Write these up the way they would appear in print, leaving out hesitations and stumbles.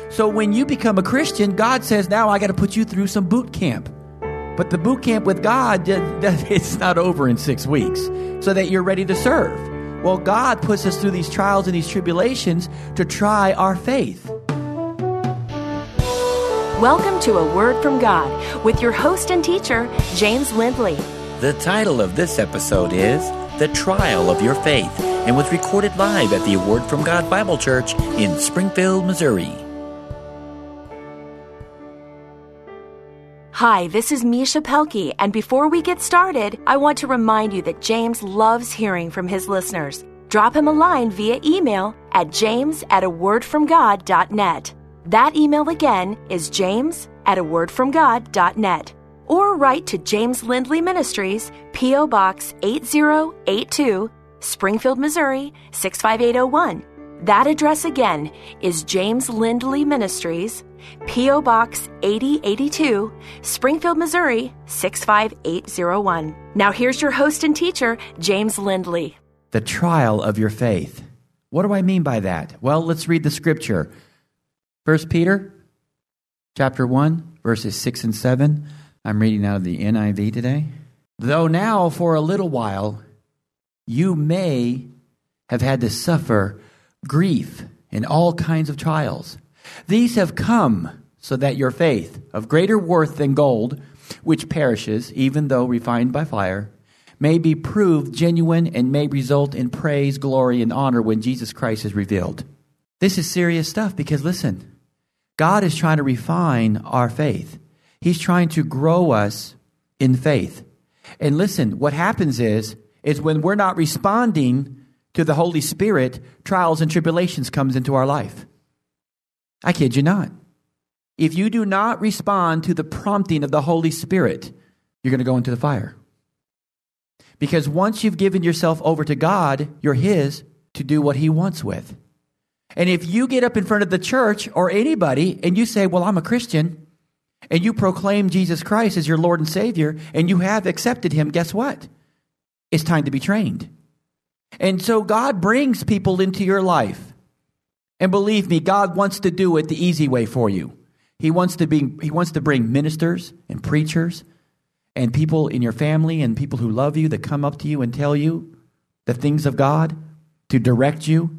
So when you become a Christian, God says, now I got to put you through some boot camp. But the boot camp with God, it's not over in 6 weeks, so that you're ready to serve. Well, God puts us through these trials and these tribulations to try our faith. Welcome to A Word from God with your host and teacher, James Lindley. The title of this episode is The Trial of Your Faith and was recorded live at the A Word from God Bible Church in Springfield, Missouri. Hi, this is Misha Pelkey, and before we get started, I want to remind you that James loves hearing from his listeners. Drop him a line via email at james@awordfromgod.net. That email again is james@awordfromgod.net. Or write to James Lindley Ministries, P.O. Box 8082, Springfield, Missouri 65801. That address again is James Lindley Ministries, P.O. Box 8082, Springfield, Missouri 65801. Now here's your host and teacher, James Lindley. The trial of your faith. What do I mean by that? Well, let's read the scripture. 1 Peter chapter 1, verses 6 and 7. I'm reading out of the NIV today. Though now for a little while you may have had to suffer grief and all kinds of trials. These have come so that your faith, of greater worth than gold, which perishes, even though refined by fire, may be proved genuine and may result in praise, glory, and honor when Jesus Christ is revealed. This is serious stuff because, listen, God is trying to refine our faith. He's trying to grow us in faith. And listen, what happens is when we're not responding to the Holy Spirit, trials and tribulations comes into our life. I kid you not. If you do not respond to the prompting of the Holy Spirit, you're going to go into the fire. Because once you've given yourself over to God, you're His to do what He wants with. And if you get up in front of the church or anybody and you say, well, I'm a Christian, and you proclaim Jesus Christ as your Lord and Savior, and you have accepted Him, guess what? It's time to be trained. And so God brings people into your life. And believe me, God wants to do it the easy way for you. He wants to bring ministers and preachers and people in your family and people who love you that come up to you and tell you the things of God to direct you.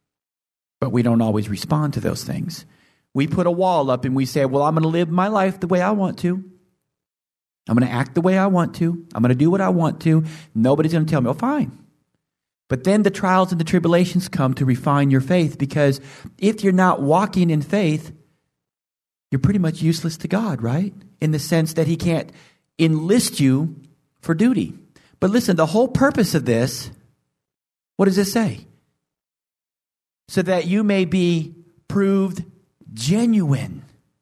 But we don't always respond to those things. We put a wall up and we say, well, I'm going to live my life the way I want to. I'm going to act the way I want to. I'm going to do what I want to. Nobody's going to tell me, oh, fine. But then the trials and the tribulations come to refine your faith, because if you're not walking in faith, you're pretty much useless to God, right? In the sense that He can't enlist you for duty. But listen, the whole purpose of this, what does it say? So that you may be proved genuine.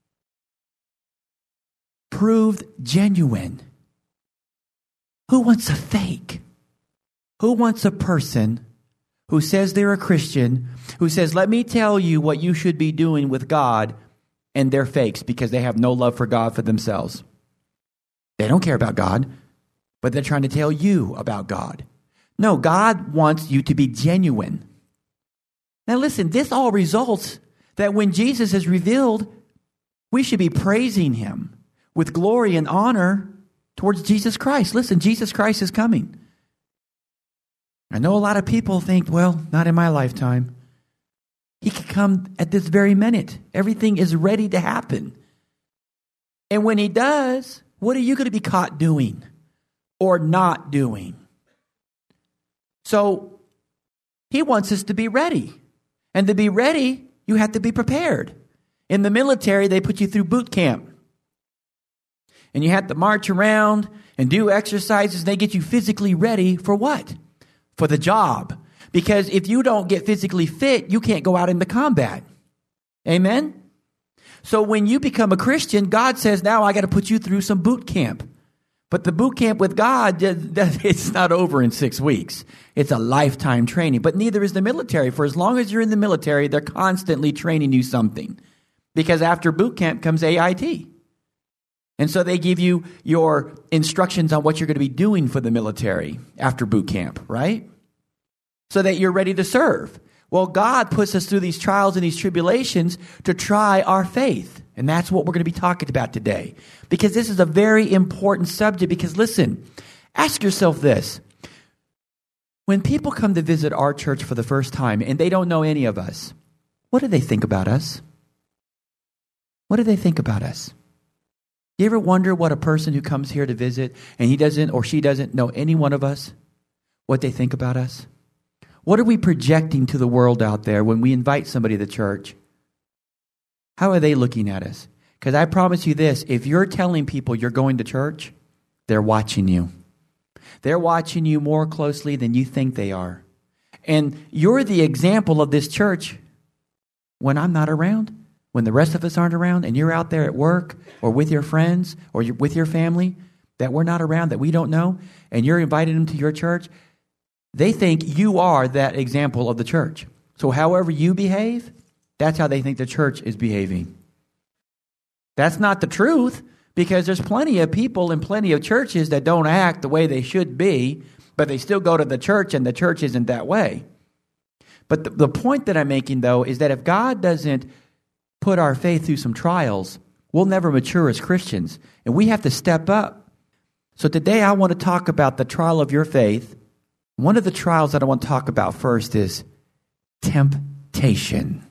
Proved genuine. Who wants a fake? Who wants a person who says they're a Christian, who says, let me tell you what you should be doing with God, and they're fakes because they have no love for God for themselves? They don't care about God, but they're trying to tell you about God. No, God wants you to be genuine. Now listen, this all results that when Jesus is revealed, we should be praising Him with glory and honor towards Jesus Christ. Listen, Jesus Christ is coming. I know a lot of people think, well, not in my lifetime. He could come at this very minute. Everything is ready to happen. And when He does, what are you going to be caught doing or not doing? So He wants us to be ready. And to be ready, you have to be prepared. In the military, they put you through boot camp. And you have to march around and do exercises. They get you physically ready for what? For the job. Because if you don't get physically fit, you can't go out into combat. Amen? So when you become a Christian, God says, now I got to put you through some boot camp. But the boot camp with God, it's not over in 6 weeks. It's a lifetime training. But neither is the military. For as long as you're in the military, they're constantly training you something. Because after boot camp comes AIT. And so they give you your instructions on what you're going to be doing for the military after boot camp, right? So that you're ready to serve. Well, God puts us through these trials and these tribulations to try our faith. And that's what we're going to be talking about today. Because this is a very important subject. Because listen, ask yourself this. When people come to visit our church for the first time and they don't know any of us, what do they think about us? What do they think about us? You ever wonder what a person who comes here to visit and he doesn't or she doesn't know any one of us, what they think about us? What are we projecting to the world out there when we invite somebody to church? How are they looking at us? Because I promise you this, if you're telling people you're going to church, they're watching you. They're watching you more closely than you think they are. And you're the example of this church when I'm not around, when the rest of us aren't around, and you're out there at work or with your friends or you're with your family that we're not around, that we don't know, and you're inviting them to your church. They think you are that example of the church. So however you behave, that's how they think the church is behaving. That's not the truth, because there's plenty of people in plenty of churches that don't act the way they should be, but they still go to the church, and the church isn't that way. But the point that I'm making, though, is that if God doesn't put our faith through some trials, we'll never mature as Christians, and we have to step up. So today I want to talk about the trial of your faith. One of the trials that I want to talk about first is temptation.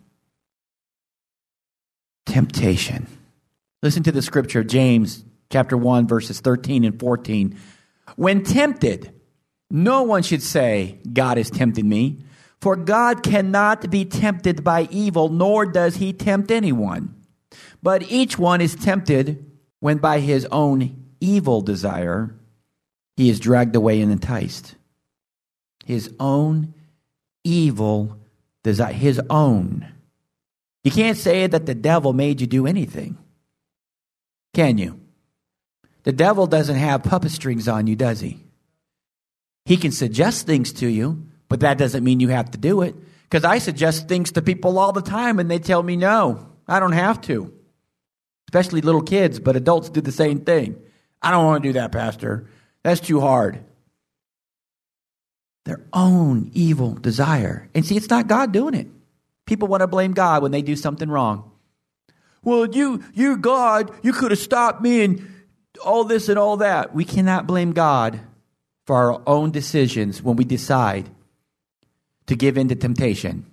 Temptation. Listen to the scripture, James chapter 1, verses 13 and 14. When tempted, no one should say, God is tempting me. For God cannot be tempted by evil, nor does he tempt anyone. But each one is tempted when by his own evil desire he is dragged away and enticed. His own evil desire. His own. You can't say that the devil made you do anything. Can you? The devil doesn't have puppet strings on you, does he? He can suggest things to you, but that doesn't mean you have to do it. Because I suggest things to people all the time and they tell me no, I don't have to. Especially little kids, but adults do the same thing. I don't want to do that, Pastor. That's too hard. Their own evil desire. And see, it's not God doing it. People want to blame God when they do something wrong. Well, you God, you could have stopped me and all this and all that. We cannot blame God for our own decisions when we decide to give in to temptation.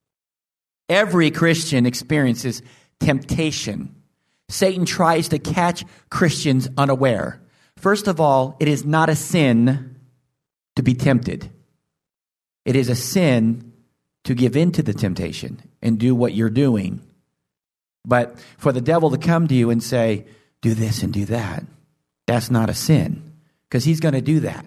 Every Christian experiences temptation. Satan tries to catch Christians unaware. First of all, it is not a sin to be tempted. It is a sin to give in to the temptation and do what you're doing. But for the devil to come to you and say, do this and do that, that's not a sin, because he's going to do that.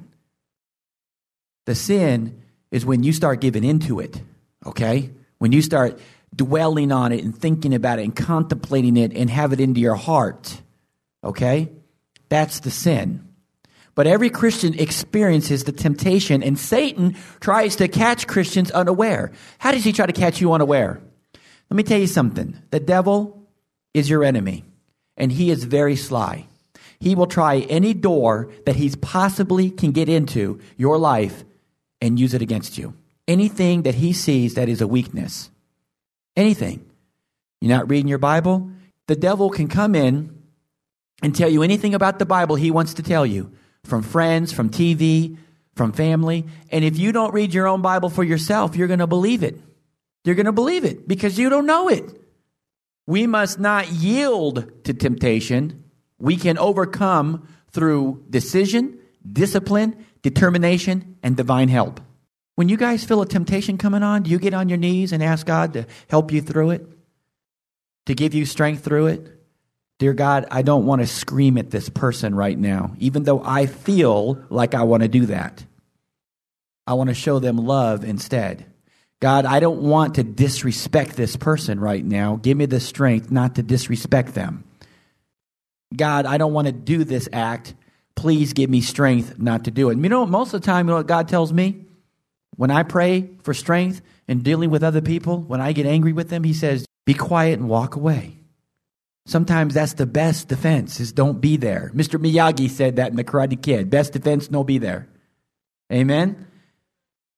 The sin is when you start giving into it, okay? When you start dwelling on it and thinking about it and contemplating it and have it into your heart, okay? That's the sin. But every Christian experiences the temptation, and Satan tries to catch Christians unaware. How does he try to catch you unaware? Let me tell you something. The devil is your enemy, and he is very sly. He will try any door that he possibly can get into your life and use it against you. Anything that he sees that is a weakness. Anything. You're not reading your Bible? The devil can come in and tell you anything about the Bible he wants to tell you. From friends, from TV, from family. And if you don't read your own Bible for yourself, you're going to believe it. You're going to believe it because you don't know it. We must not yield to temptation. We can overcome through decision, discipline, determination, and divine help. When you guys feel a temptation coming on, do you get on your knees and ask God to help you through it? To give you strength through it? Dear God, I don't want to scream at this person right now, even though I feel like I want to do that. I want to show them love instead. God, I don't want to disrespect this person right now. Give me the strength not to disrespect them. God, I don't want to do this act. Please give me strength not to do it. You know, most of the time, you know what God tells me? When I pray for strength in dealing with other people, when I get angry with them, he says, be quiet and walk away. Sometimes that's the best defense, is don't be there. Mr. Miyagi said that in The Karate Kid. Best defense, no be there. Amen?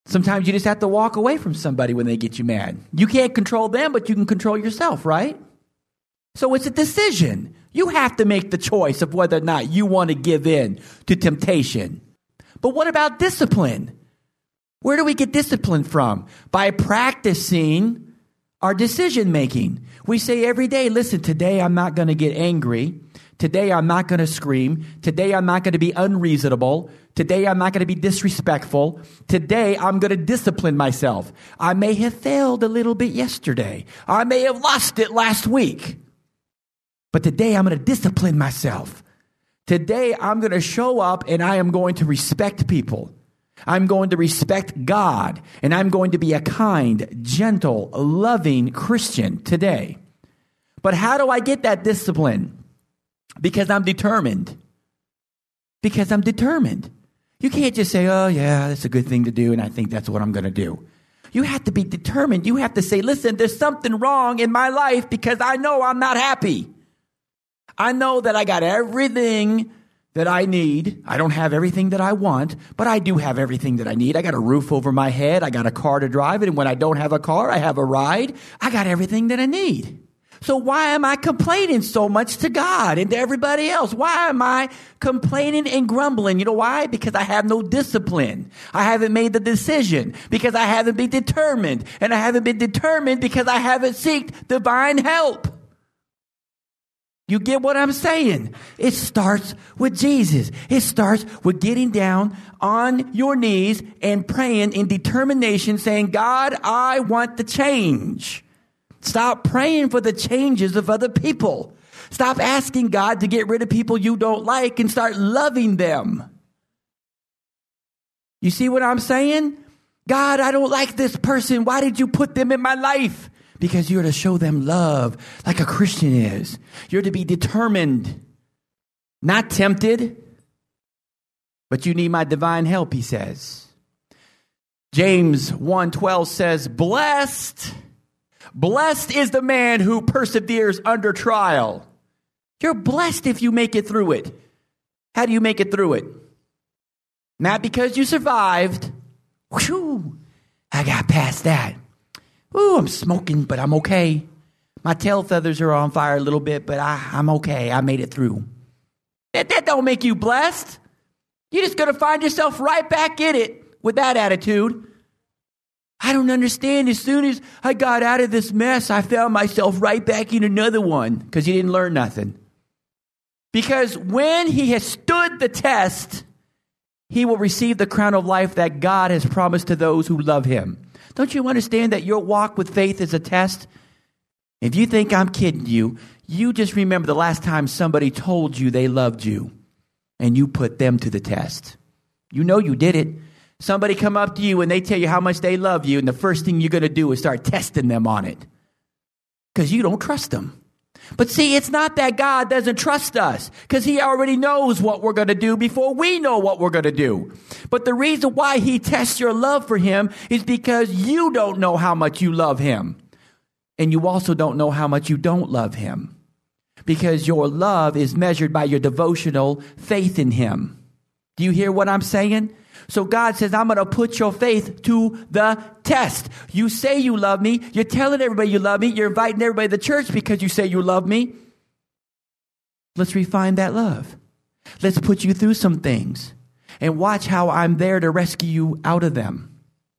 Sometimes you just have to walk away from somebody when they get you mad. You can't control them, but you can control yourself, right? So it's a decision. You have to make the choice of whether or not you want to give in to temptation. But what about discipline? Where do we get discipline from? By practicing our decision making. We say every day, listen, today I'm not going to get angry. Today I'm not going to scream. Today I'm not going to be unreasonable. Today I'm not going to be disrespectful. Today I'm going to discipline myself. I may have failed a little bit yesterday. I may have lost it last week. But today I'm going to discipline myself. Today I'm going to show up and I am going to respect people. I'm going to respect God. And I'm going to be a kind, gentle, loving Christian today. But how do I get that discipline? Because I'm determined. Because I'm determined. You can't just say, oh yeah, that's a good thing to do and I think that's what I'm going to do. You have to be determined. You have to say, listen, there's something wrong in my life because I know I'm not happy. I know that I got everything that I need. I don't have everything that I want, but I do have everything that I need. I got a roof over my head. I got a car to drive, and when I don't have a car, I have a ride. I got everything that I need. So why am I complaining so much to God and to everybody else? Why am I complaining and grumbling? You know why? Because I have no discipline. I haven't made the decision because I haven't been determined. And I haven't been determined because I haven't sought divine help. You get what I'm saying? It starts with Jesus. It starts with getting down on your knees and praying in determination, saying, God, I want to change. Stop praying for the changes of other people. Stop asking God to get rid of people you don't like and start loving them. You see what I'm saying? God, I don't like this person. Why did you put them in my life? Because you're to show them love like a Christian is. You're to be determined, not tempted, but you need my divine help, he says. James 1:12 says, Blessed is the man who perseveres under trial. You're blessed if you make it through it. How do you make it through it? Not because you survived. Whew, I got past that. Ooh, I'm smoking, but I'm okay. My tail feathers are on fire a little bit, but I'm okay. I made it through. That don't make you blessed. You're just going to find yourself right back in it with that attitude. I don't understand. As soon as I got out of this mess, I found myself right back in another one because you didn't learn nothing. Because when he has stood the test, he will receive the crown of life that God has promised to those who love him. Don't you understand that your walk with faith is a test? If you think I'm kidding you, you just remember the last time somebody told you they loved you and you put them to the test. You know you did it. Somebody come up to you and they tell you how much they love you, and the first thing you're going to do is start testing them on it because you don't trust them. But see, it's not that God doesn't trust us because he already knows what we're going to do before we know what we're going to do. But the reason why he tests your love for him is because you don't know how much you love him. And you also don't know how much you don't love him because your love is measured by your devotional faith in him. Do you hear what I'm saying? So God says, I'm going to put your faith to the test. You say you love me. You're telling everybody you love me. You're inviting everybody to the church because you say you love me. Let's refine that love. Let's put you through some things and watch how I'm there to rescue you out of them.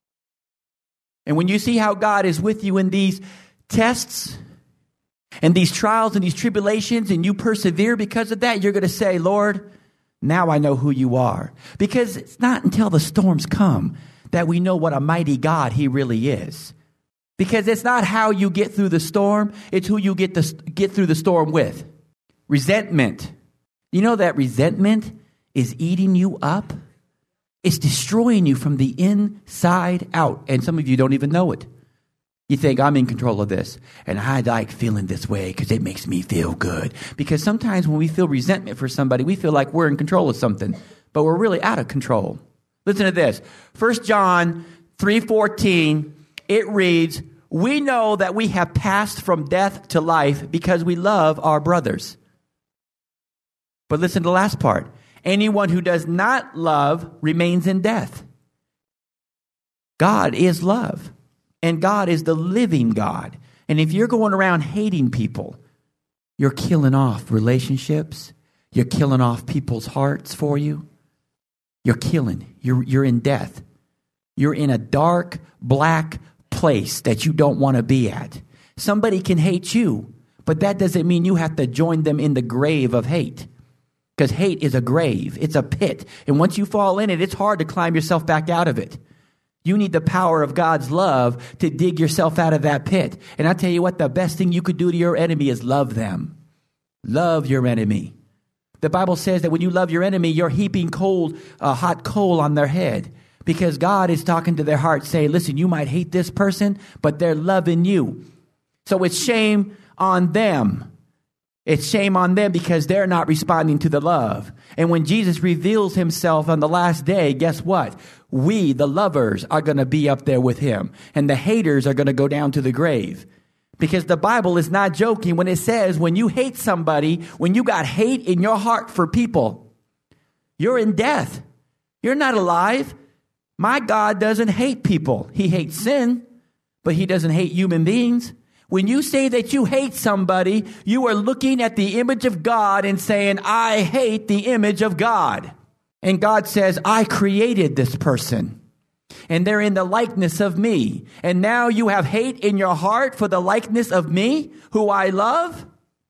And when you see how God is with you in these tests and these trials and these tribulations and you persevere because of that, you're going to say, Lord, now I know who you are. Because it's not until the storms come that we know what a mighty God he really is. Because it's not how you get through the storm, it's who you get through the storm with. Resentment. You know that resentment is eating you up? It's destroying you from the inside out. And some of you don't even know it. You think, I'm in control of this, and I like feeling this way because it makes me feel good. Because sometimes when we feel resentment for somebody, we feel like we're in control of something, but we're really out of control. Listen to this. 1 John 3:14, it reads, we know that we have passed from death to life because we love our brothers. But listen to the last part. Anyone who does not love remains in death. God is love, and God is the living God. And if you're going around hating people, you're killing off relationships. You're killing off people's hearts for you. You're killing. You're in death. You're in a dark, black place that you don't want to be at. Somebody can hate you, but that doesn't mean you have to join them in the grave of hate. Because hate is a grave. It's a pit. And once you fall in it, it's hard to climb yourself back out of it. You need the power of God's love to dig yourself out of that pit. And I tell you what, the best thing you could do to your enemy is love them. Love your enemy. The Bible says that when you love your enemy, you're heaping hot coal on their head. Because God is talking to their heart saying, listen, you might hate this person, but they're loving you. So it's shame on them. It's shame on them because they're not responding to the love. And when Jesus reveals himself on the last day, guess what? We, the lovers, are going to be up there with him. And the haters are going to go down to the grave. Because the Bible is not joking when it says when you hate somebody, when you got hate in your heart for people, you're in death. You're not alive. My God doesn't hate people. He hates sin, but he doesn't hate human beings. When you say that you hate somebody, you are looking at the image of God and saying, I hate the image of God. And God says, I created this person. And they're in the likeness of me. And now you have hate in your heart for the likeness of me, who I love.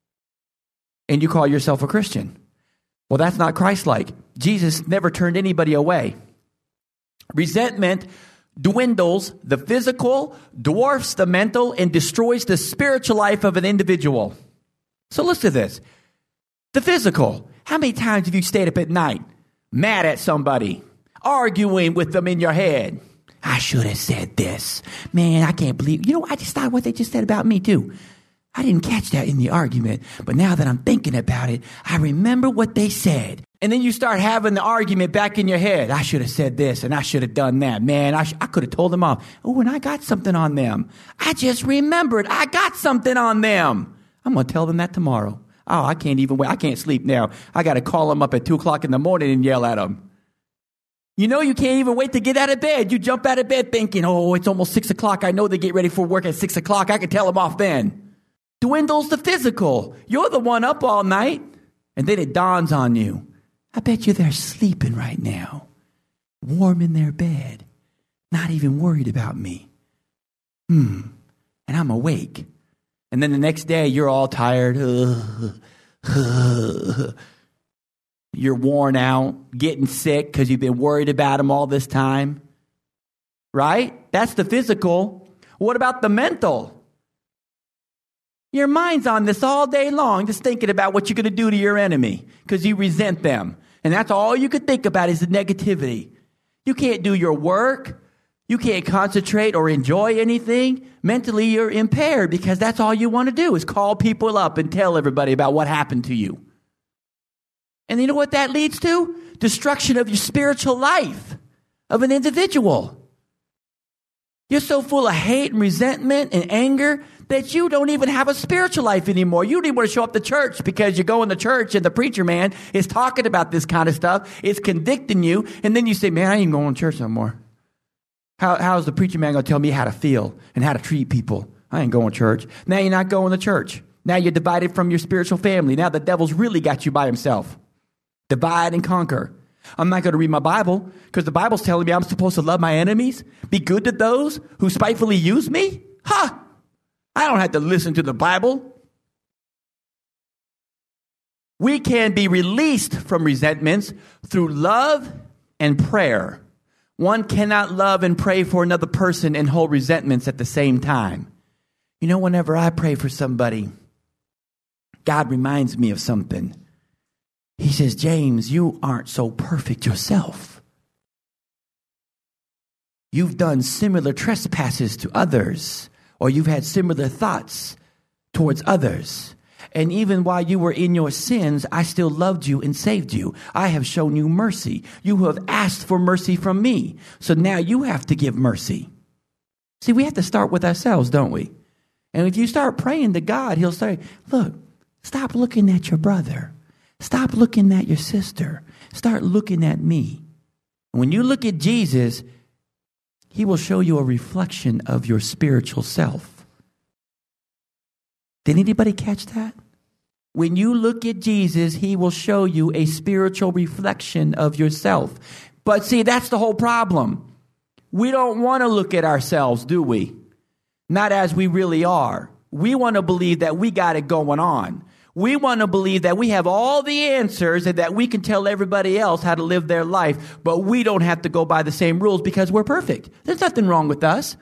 And you call yourself a Christian. Well, that's not Christ-like. Jesus never turned anybody away. Resentment dwindles the physical, dwarfs the mental, and destroys the spiritual life of an individual. So listen to this. The physical. How many times have you stayed up at night, mad at somebody, arguing with them in your head? I should have said this. Man, I can't believe. I just thought what they just said about me too. I didn't catch that in the argument, but now that I'm thinking about it, I remember what they said. And then you start having the argument back in your head. I should have said this and I should have done that. Man, I could have told them off. Oh, and I got something on them. I just remembered I got something on them. I'm going to tell them that tomorrow. Oh, I can't even wait. I can't sleep now. I got to call them up at 2 o'clock in the morning and yell at them. You can't even wait to get out of bed. You jump out of bed thinking, oh, it's almost 6 o'clock. I know they get ready for work at 6 o'clock. I can tell them off then. Dwindles the physical. You're the one up all night. And then it dawns on you. I bet you they're sleeping right now, warm in their bed, not even worried about me. And I'm awake. And then the next day, you're all tired. You're worn out, getting sick because you've been worried about them all this time. Right? That's the physical. What about the mental? Your mind's on this all day long, just thinking about what you're going to do to your enemy because you resent them. And that's all you could think about is the negativity. You can't do your work. You can't concentrate or enjoy anything. Mentally, you're impaired because that's all you want to do is call people up and tell everybody about what happened to you. And you know what that leads to? Destruction of your spiritual life of an individual. You're so full of hate and resentment and anger that you don't even have a spiritual life anymore. You don't even want to show up to church because you go in the church and the preacher man is talking about this kind of stuff. It's convicting you. And then you say, man, I ain't going to church no more. How's the preacher man going to tell me how to feel and how to treat people? I ain't going to church. Now you're not going to church. Now you're divided from your spiritual family. Now the devil's really got you by himself. Divide and conquer. I'm not going to read my Bible because the Bible's telling me I'm supposed to love my enemies, be good to those who spitefully use me. I don't have to listen to the Bible. We can be released from resentments through love and prayer. One cannot love and pray for another person and hold resentments at the same time. Whenever I pray for somebody, God reminds me of something. He says, James, you aren't so perfect yourself. You've done similar trespasses to others, or you've had similar thoughts towards others. And even while you were in your sins, I still loved you and saved you. I have shown you mercy. You have asked for mercy from me. So now you have to give mercy. See, we have to start with ourselves, don't we? And if you start praying to God, he'll say, look, stop looking at your brother. Stop looking at your sister. Start looking at me. When you look at Jesus, He will show you a reflection of your spiritual self. Did anybody catch that? When you look at Jesus, he will show you a spiritual reflection of yourself. But see, that's the whole problem. We don't want to look at ourselves, do we? Not as we really are. We want to believe that we got it going on. We want to believe that we have all the answers and that we can tell everybody else how to live their life, but we don't have to go by the same rules because we're perfect. There's nothing wrong with us.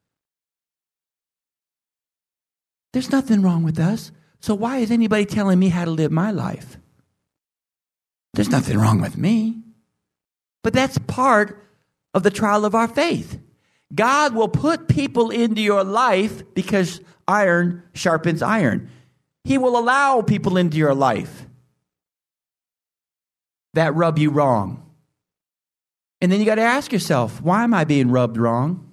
There's nothing wrong with us. So why is anybody telling me how to live my life? There's nothing wrong with me. But that's part of the trial of our faith. God will put people into your life because iron sharpens iron. He will allow people into your life that rub you wrong. And then you got to ask yourself, why am I being rubbed wrong?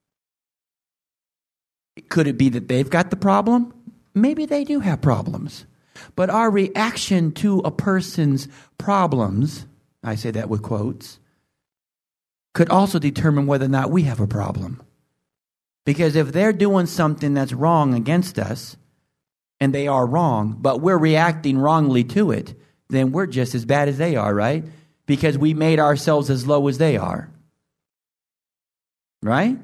Could it be that they've got the problem? Maybe they do have problems. But our reaction to a person's problems, I say that with quotes, could also determine whether or not we have a problem. Because if they're doing something that's wrong against us, and they are wrong, but we're reacting wrongly to it, then we're just as bad as they are, right? Because we made ourselves as low as they are. Right?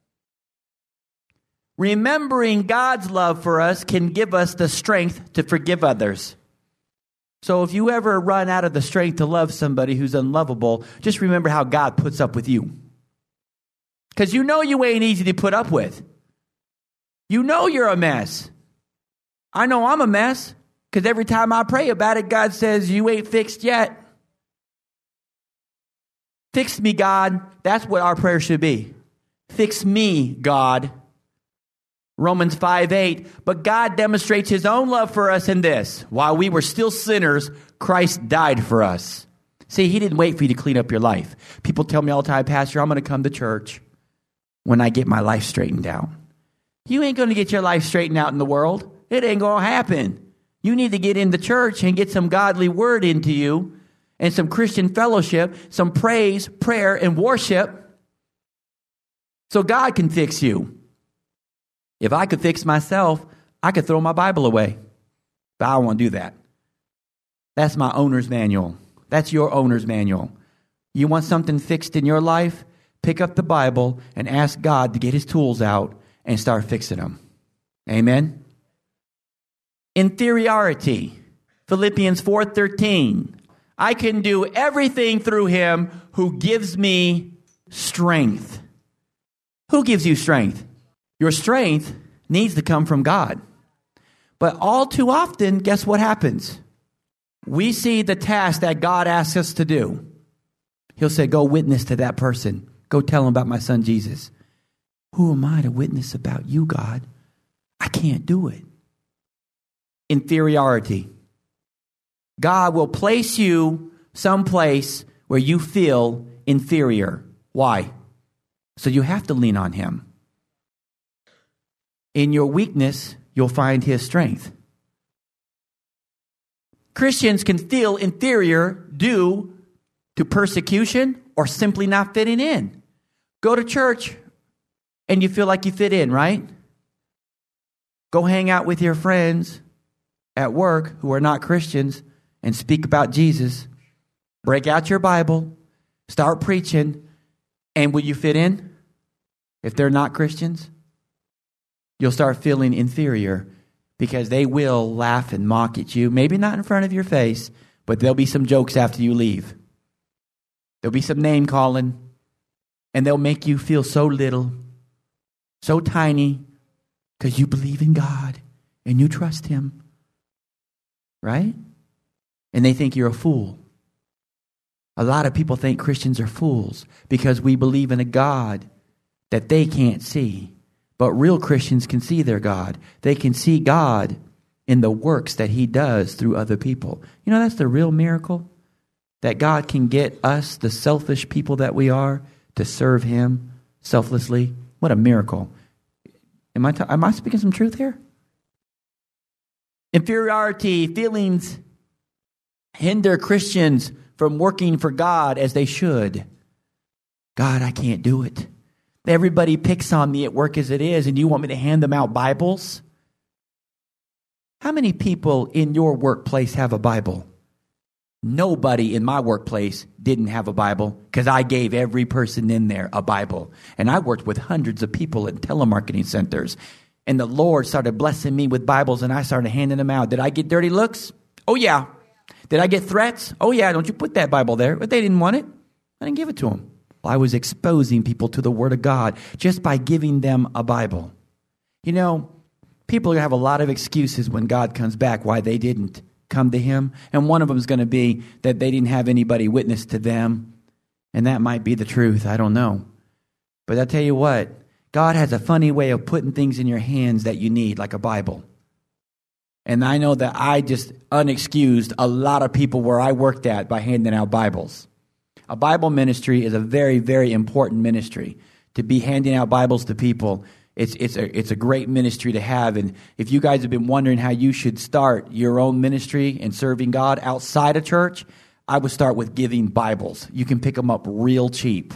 Remembering God's love for us can give us the strength to forgive others. So if you ever run out of the strength to love somebody who's unlovable, just remember how God puts up with you. Because you know you ain't easy to put up with. You know you're a mess. I know I'm a mess because every time I pray about it, God says, you ain't fixed yet. Fix me, God. That's what our prayer should be. Fix me, God. Romans 5:8. But God demonstrates his own love for us in this. While we were still sinners, Christ died for us. See, he didn't wait for you to clean up your life. People tell me all the time, Pastor, I'm going to come to church when I get my life straightened out. You ain't going to get your life straightened out in the world. It ain't going to happen. You need to get in the church and get some godly word into you and some Christian fellowship, some praise, prayer, and worship so God can fix you. If I could fix myself, I could throw my Bible away. But I don't want to do that. That's my owner's manual. That's your owner's manual. You want something fixed in your life? Pick up the Bible and ask God to get his tools out and start fixing them. Amen? Inferiority. Philippians 4:13. I can do everything through him who gives me strength. Who gives you strength? Your strength needs to come from God. But all too often, guess what happens? We see the task that God asks us to do. He'll say, go witness to that person. Go tell them about my son Jesus. Who am I to witness about you, God? I can't do it. Inferiority. God will place you someplace where you feel inferior. Why? So you have to lean on him. In your weakness, you'll find his strength. Christians can feel inferior due to persecution or simply not fitting in. Go to church and you feel like you fit in, right? Go hang out with your friends at work who are not Christians and speak about Jesus. Break out your Bible, start preaching, and will you fit in? If they're not Christians, you'll start feeling inferior because they will laugh and mock at you. Maybe not in front of your face, but there'll be some jokes after you leave. There'll be some name calling, and they'll make you feel so little, so tiny, because you believe in God and you trust him. Right? And they think you're a fool. A lot of people think Christians are fools because we believe in a God that they can't see. But real Christians can see their God. They can see God in the works that he does through other people. You know, that's the real miracle. That God can get us, the selfish people that we are, to serve him selflessly. What a miracle. Am I speaking some truth here? Inferiority feelings hinder Christians from working for God as they should. God, I can't do it. Everybody picks on me at work as it is, and you want me to hand them out Bibles? How many people in your workplace have a Bible? Nobody in my workplace didn't have a Bible because I gave every person in there a Bible. And I worked with hundreds of people in telemarketing centers. And the Lord started blessing me with Bibles, and I started handing them out. Did I get dirty looks? Oh, yeah. Did I get threats? Oh, yeah. Don't you put that Bible there. But they didn't want it. I didn't give it to them. Well, I was exposing people to the Word of God just by giving them a Bible. You know, people are going to have a lot of excuses when God comes back why they didn't come to Him. And one of them is going to be that they didn't have anybody witness to them. And that might be the truth. I don't know. But I'll tell you what, God has a funny way of putting things in your hands that you need, like a Bible. And I know that I just unexcused a lot of people where I worked at by handing out Bibles. A Bible ministry is a very, very important ministry. To be handing out Bibles to people, it's a great ministry to have. And if you guys have been wondering how you should start your own ministry and serving God outside of church, I would start with giving Bibles. You can pick them up real cheap.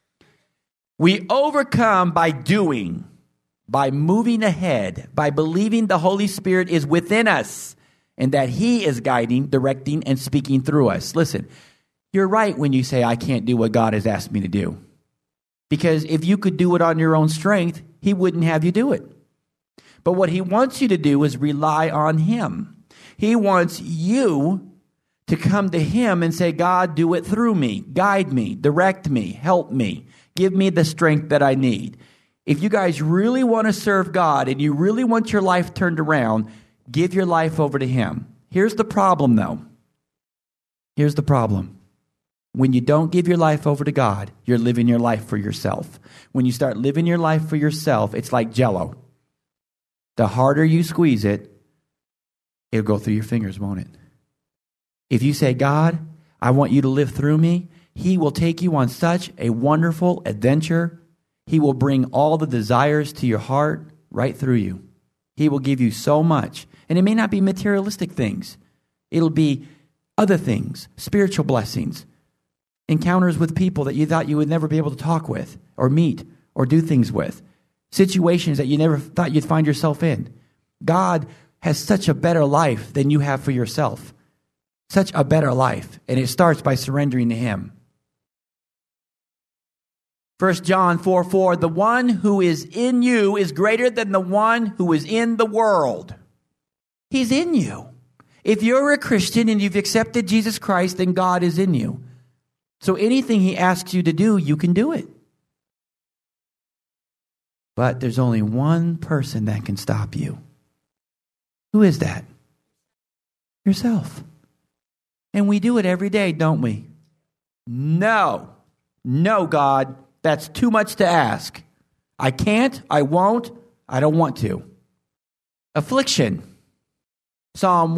We overcome by doing, by moving ahead, by believing the Holy Spirit is within us and that He is guiding, directing, and speaking through us. Listen, you're right when you say, I can't do what God has asked me to do. Because if you could do it on your own strength, He wouldn't have you do it. But what He wants you to do is rely on Him. He wants you to come to Him and say, God, do it through me. Guide me, direct me, help me. Give me the strength that I need. If you guys really want to serve God and you really want your life turned around, give your life over to Him. Here's the problem, though. Here's the problem. When you don't give your life over to God, you're living your life for yourself. When you start living your life for yourself, it's like Jell-O. The harder you squeeze it, it'll go through your fingers, won't it? If you say, God, I want you to live through me, He will take you on such a wonderful adventure. He will bring all the desires to your heart right through you. He will give you so much. And it may not be materialistic things. It'll be other things, spiritual blessings, encounters with people that you thought you would never be able to talk with or meet or do things with, situations that you never thought you'd find yourself in. God has such a better life than you have for yourself. Such a better life. And it starts by surrendering to Him. 1 John 4:4, the one who is in you is greater than the one who is in the world. He's in you. If you're a Christian and you've accepted Jesus Christ, then God is in you. So anything He asks you to do, you can do it. But there's only one person that can stop you. Who is that? Yourself. And we do it every day, don't we? No, God, that's too much to ask. I can't, I won't, I don't want to. Affliction. Psalm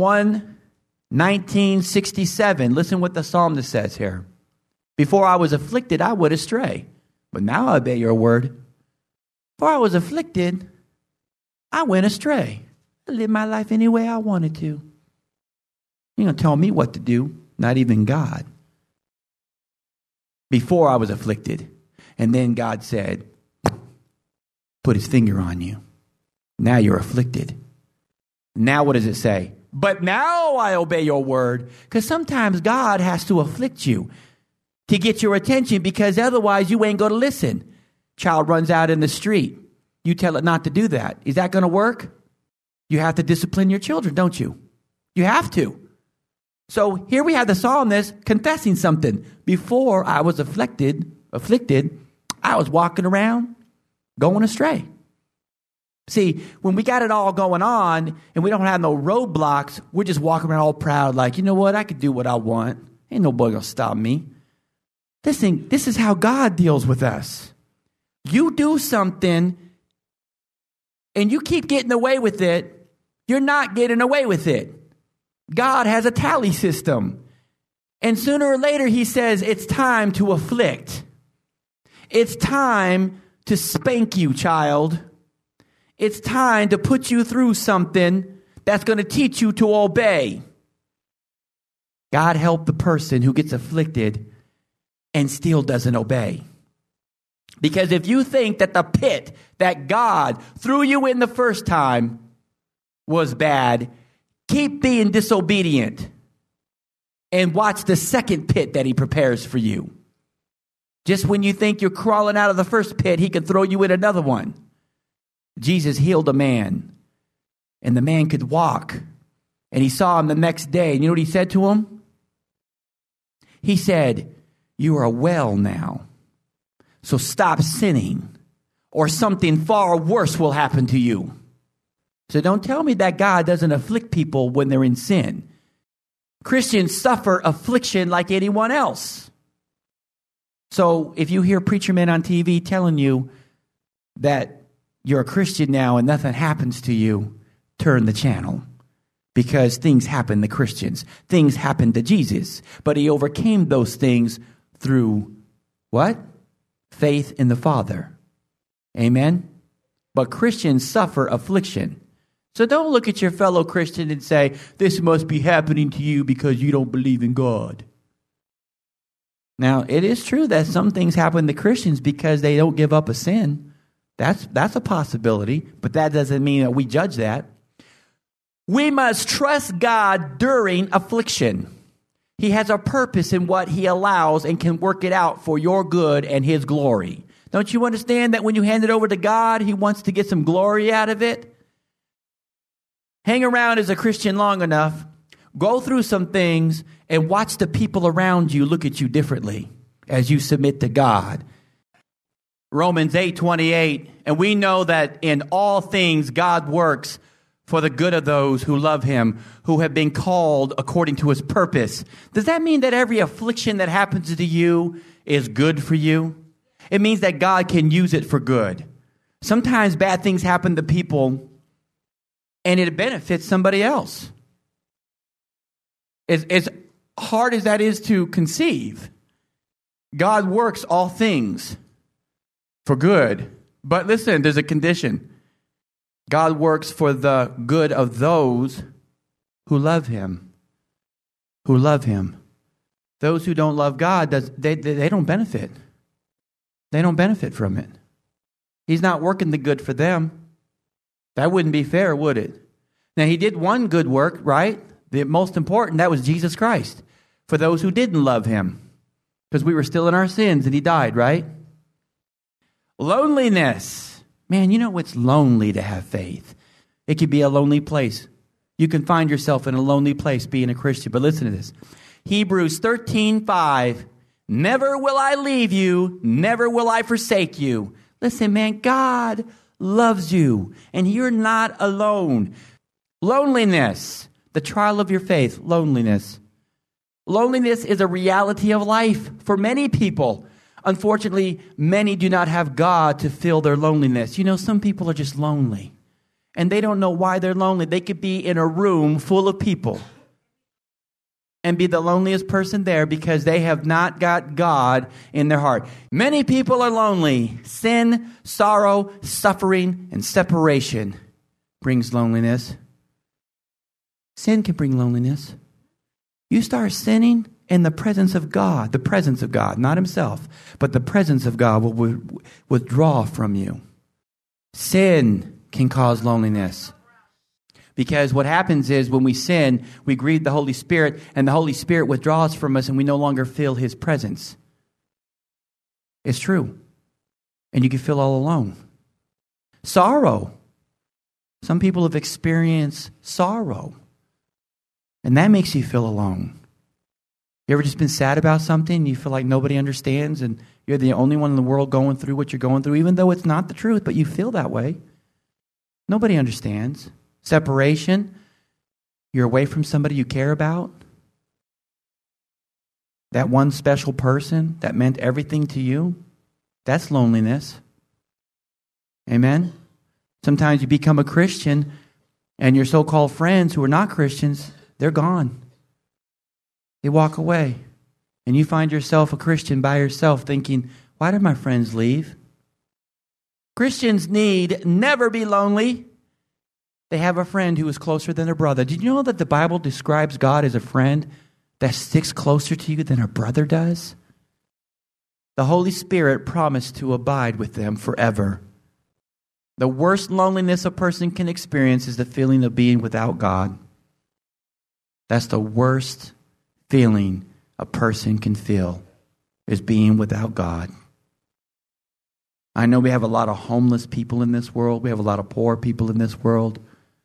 119:67. Listen what the psalmist says here. Before I was afflicted, I would astray. But now I obey your word. Before I was afflicted, I went astray. I lived my life any way I wanted to. You're going to tell me what to do, not even God. Before I was afflicted. And then God said, put His finger on you. Now you're afflicted. Now what does it say? But now I obey your word. Because sometimes God has to afflict you to get your attention, because otherwise you ain't going to listen. Child runs out in the street. You tell it not to do that. Is that going to work? You have to discipline your children, don't you? You have to. So here we have the psalmist confessing something. Before I was afflicted, I was walking around going astray. See, when we got it all going on and we don't have no roadblocks, we're just walking around all proud like, you know what, I could do what I want. Ain't nobody going to stop me. This is how God deals with us. You do something and you keep getting away with it, you're not getting away with it. God has a tally system. And sooner or later, He says, it's time to afflict. It's time to spank you, child. It's time to put you through something that's going to teach you to obey. God help the person who gets afflicted and still doesn't obey. Because if you think that the pit that God threw you in the first time was bad, keep being disobedient and watch the second pit that he prepares for you. Just when you think you're crawling out of the first pit, he can throw you in another one. Jesus healed a man, and the man could walk. And he saw him the next day. And you know what he said to him? He said, "You are well now. So stop sinning, or something far worse will happen to you." So don't tell me that God doesn't afflict people when they're in sin. Christians suffer affliction like anyone else. So if you hear preacher men on TV telling you that you're a Christian now and nothing happens to you, turn the channel. Because things happen to Christians. Things happen to Jesus. But he overcame those things through what? Faith in the Father. Amen? But Christians suffer affliction. So don't look at your fellow Christian and say, this must be happening to you because you don't believe in God. Now, it is true that some things happen to Christians because they don't give up a sin. That's a possibility, but that doesn't mean that we judge that. We must trust God during affliction. He has a purpose in what he allows and can work it out for your good and his glory. Don't you understand that when you hand it over to God, he wants to get some glory out of it? Hang around as a Christian long enough, go through some things, and watch the people around you look at you differently as you submit to God. Romans 8:28, and we know that in all things God works for the good of those who love him, who have been called according to his purpose. Does that mean that every affliction that happens to you is good for you? It means that God can use it for good. Sometimes bad things happen to people and it benefits somebody else. As hard as that is to conceive, God works all things for good. But listen, there's a condition. God works for the good of those who love him. Who love him. Those who don't love God, they don't benefit. They don't benefit from it. He's not working the good for them. That wouldn't be fair, would it? Now, he did one good work, right? The most important, that was Jesus Christ. For those who didn't love him. Because we were still in our sins and he died, right? Loneliness. Man, you know it's lonely to have faith. It could be a lonely place. You can find yourself in a lonely place being a Christian. But listen to this. Hebrews 13:5. Never will I leave you. Never will I forsake you. Listen, man, God loves you. And you're not alone. Loneliness. The trial of your faith. Loneliness. Loneliness is a reality of life for many people. Unfortunately, many do not have God to fill their loneliness. You know, some people are just lonely, and they don't know why they're lonely. They could be in a room full of people and be the loneliest person there because they have not got God in their heart. Many people are lonely. Sin, sorrow, suffering, and separation brings loneliness. Sin can bring loneliness. You start sinning, and the presence of God, not himself, but the presence of God will withdraw from you. Sin can cause loneliness. Because what happens is when we sin, we grieve the Holy Spirit, and the Holy Spirit withdraws from us, and we no longer feel his presence. It's true. And you can feel all alone. Sorrow. Some people have experienced sorrow, and that makes you feel alone. You ever just been sad about something and you feel like nobody understands and you're the only one in the world going through what you're going through, even though it's not the truth, but you feel that way? Nobody understands. Separation. You're away from somebody you care about. That one special person that meant everything to you. That's loneliness. Amen? Sometimes you become a Christian and your so-called friends who are not Christians, they're gone. They walk away. And you find yourself a Christian by yourself thinking, why did my friends leave? Christians need never be lonely. They have a friend who is closer than their brother. Did you know that the Bible describes God as a friend that sticks closer to you than a brother does? the Holy Spirit promised to abide with them forever. The worst loneliness a person can experience is the feeling of being without God. That's the worst feeling a person can feel, is being without God. I know we have a lot of homeless people in this world. We have a lot of poor people in this world.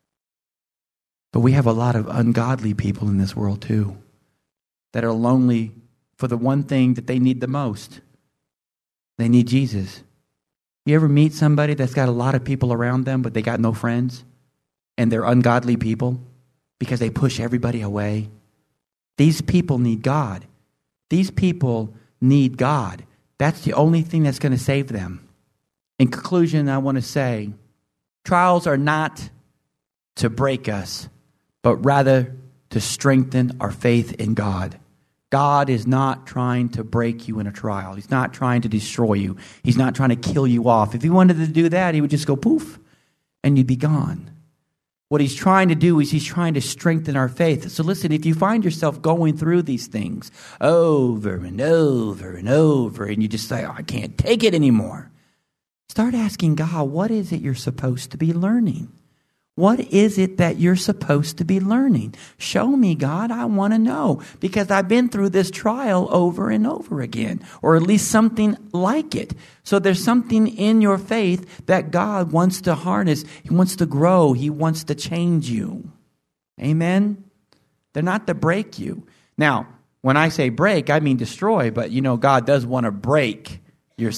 But we have a lot of ungodly people in this world too, that are lonely for the one thing that they need the most. They need Jesus. You ever meet somebody that's got a lot of people around them, but they got no friends? And they're ungodly people because they push everybody away? These people need God. These people need God. That's the only thing that's going to save them. In conclusion, I want to say, trials are not to break us, but rather to strengthen our faith in God. God is not trying to break you in a trial. He's not trying to destroy you. He's not trying to kill you off. If he wanted to do that, he would just go poof, and you'd be gone. What he's trying to do is he's trying to strengthen our faith. So listen, if you find yourself going through these things over and over and over, and you just say, I can't take it anymore, start asking God, what is it you're supposed to be learning? What is it that you're supposed to be learning? Show me, God, I want to know, because I've been through this trial over and over again, or at least something like it. So there's something in your faith that God wants to harness. He wants to grow. He wants to change you. Amen? They're not to break you. Now, when I say break, I mean destroy, but God does want to break your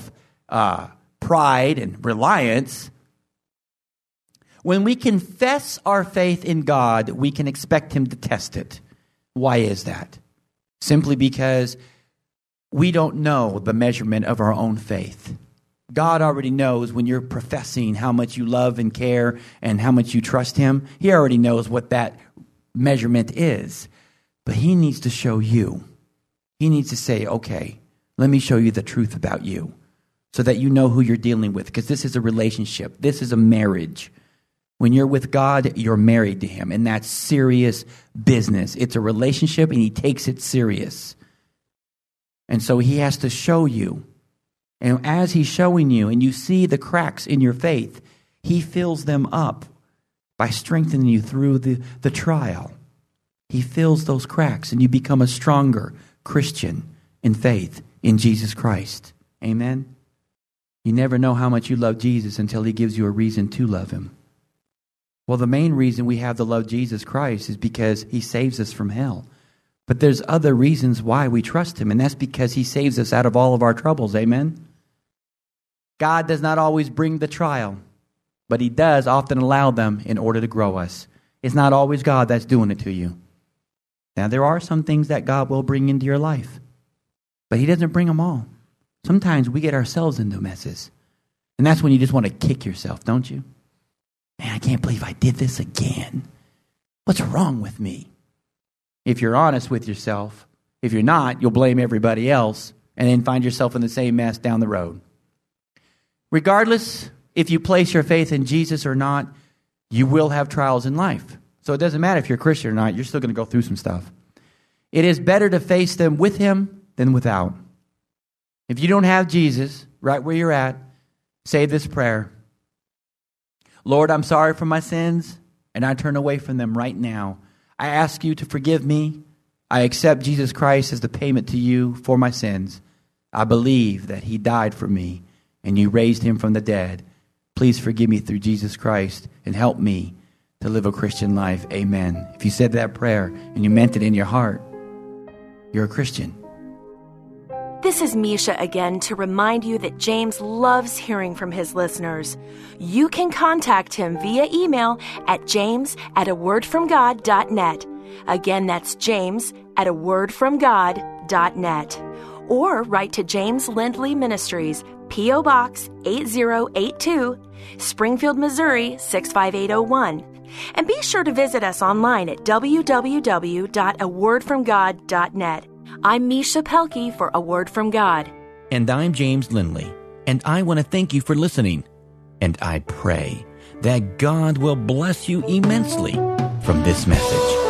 pride and reliance. When we confess our faith in God, we can expect him to test it. Why is that? Simply because we don't know the measurement of our own faith. God already knows when you're professing how much you love and care and how much you trust him. He already knows what that measurement is. But he needs to show you. He needs to say, okay, let me show you the truth about you so that you know who you're dealing with, because this is a relationship. This is a marriage. When you're with God, you're married to him, and that's serious business. It's a relationship, and he takes it serious. And so he has to show you. And as he's showing you, and you see the cracks in your faith, he fills them up by strengthening you through the trial. He fills those cracks, and you become a stronger Christian in faith in Jesus Christ. Amen? You never know how much you love Jesus until he gives you a reason to love him. Well, the main reason we have to love Jesus Christ is because he saves us from hell. But there's other reasons why we trust him, and that's because he saves us out of all of our troubles. Amen? God does not always bring the trial, but he does often allow them in order to grow us. It's not always God that's doing it to you. Now, there are some things that God will bring into your life, but he doesn't bring them all. Sometimes we get ourselves into messes, and that's when you just want to kick yourself, don't you? Man, I can't believe I did this again. What's wrong with me? If you're honest with yourself, if you're not, you'll blame everybody else and then find yourself in the same mess down the road. Regardless if you place your faith in Jesus or not, you will have trials in life. So it doesn't matter if you're a Christian or not, you're still going to go through some stuff. It is better to face them with him than without. If you don't have Jesus right where you're at, say this prayer. Lord, I'm sorry for my sins, and I turn away from them right now. I ask you to forgive me. I accept Jesus Christ as the payment to you for my sins. I believe that he died for me, and you raised him from the dead. Please forgive me through Jesus Christ, and help me to live a Christian life. Amen. If you said that prayer, and you meant it in your heart, you're a Christian. This is Misha again to remind you that James loves hearing from his listeners. You can contact him via email at james@awordfromgod.net. Again, that's james@awordfromgod.net. Or write to James Lindley Ministries, P.O. Box 8082, Springfield, Missouri 65801. And be sure to visit us online at www.awordfromgod.net. I'm Misha Pelkey for A Word From God. And I'm James Lindley, and I want to thank you for listening. And I pray that God will bless you immensely from this message.